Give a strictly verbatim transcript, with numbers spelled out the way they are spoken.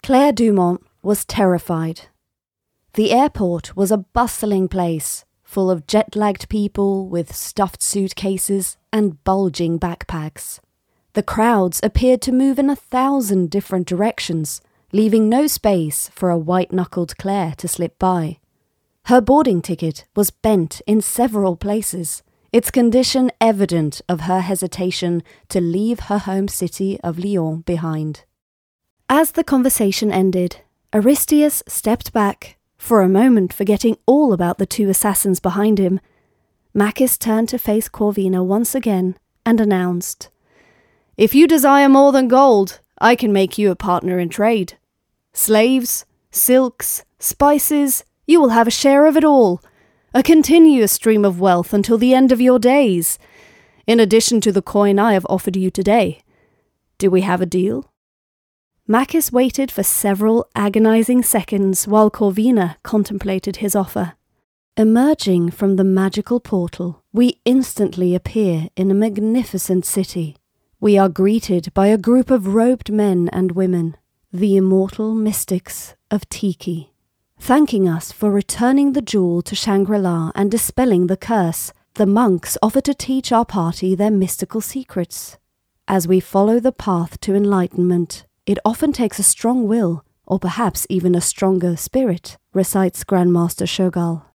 Claire Dumont was terrified. The airport was a bustling place, full of jet-lagged people with stuffed suitcases and bulging backpacks. The crowds appeared to move in a thousand different directions, leaving no space for a white-knuckled Claire to slip by. Her boarding ticket was bent in several places, its condition evident of her hesitation to leave her home city of Lyon behind. As the conversation ended, Aristeus stepped back, for a moment forgetting all about the two assassins behind him. Macis turned to face Corvina once again and announced, "If you desire more than gold, I can make you a partner in trade. Slaves, silks, spices, you will have a share of it all. A continuous stream of wealth until the end of your days, in addition to the coin I have offered you today. Do we have a deal?" Macis waited for several agonizing seconds while Corvina contemplated his offer. Emerging from the magical portal, we instantly appear in a magnificent city. We are greeted by a group of robed men and women, the immortal mystics of Tiki. Thanking us for returning the jewel to Shangri-La and dispelling the curse, the monks offer to teach our party their mystical secrets. As we follow the path to enlightenment, it often takes a strong will, or perhaps even a stronger spirit, recites Grandmaster Shogal.